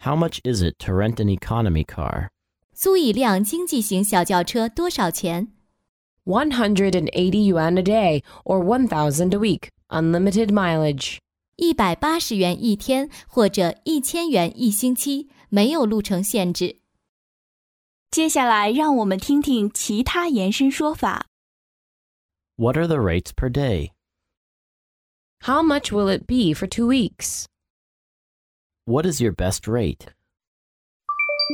How much is it to rent an economy car? 租一辆经济型小轿车多少钱 180 yuan a day or 1,000 a week, unlimited mileage. ？180元一天或者1000元一星期，没有路程限制。 接下来让我们听听其他延伸说法。 What are the rates per day? How much will it be for 2 weeks? What is your best rate?